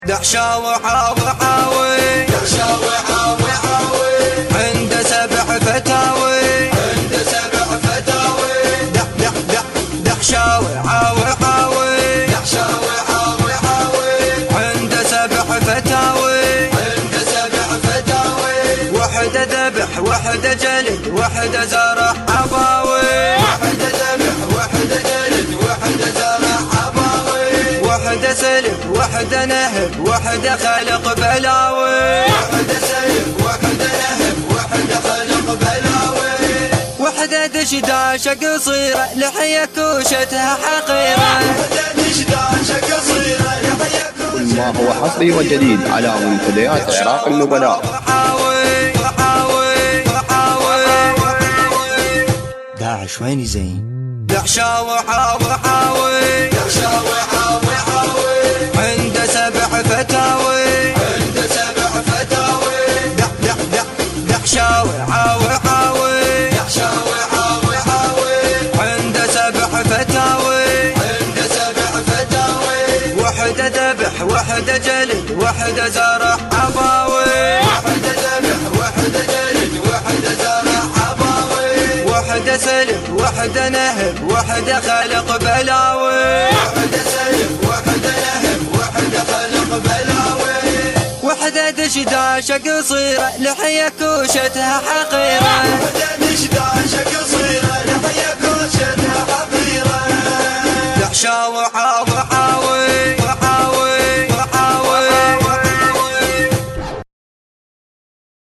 دحشة وحاوي دحشة وحاوي عند 7 فتاوي عند 7 فتاوي دحشة وحاوي دحشة وحاوي عند 7 فتاوي عند 7 فتاوي وحدة ذبح وحدة جلد وحدة زرع عباوي وحدة ذبح وحدة جلد وحدة زرع عباوي وحدة سلب وحدة نهب وحدة خلق بلاوي وحدة سلب وحدة نهب وحدة خلق بلاوي وحدة دشداشة قصيرة لحية كوشتها حقيرة وحدة دشداشة قصيرة لحية كل ما هو حصري وجديد على منتديات عراق النبلاء. داعش وين زين دحشة وحاوي دحشة وحاوي عند 7 فتاوي عند 7 فتاوي دحشة وحاوي دحشة وحاوي عند 7 فتاوي عند 7 فتاوي وحدة ذبح وحدة جلد وحدة زرع عباوي وحدة ذبح وحدة جلد وحدة زرع عباوي وحدة سلب وحدة نهب وحدة خلق بلاوي وحدة سلب وحدة نهب وحدة خلق بلاوي وحدة دشداشة قصيرة لحية كوشتها حقيرة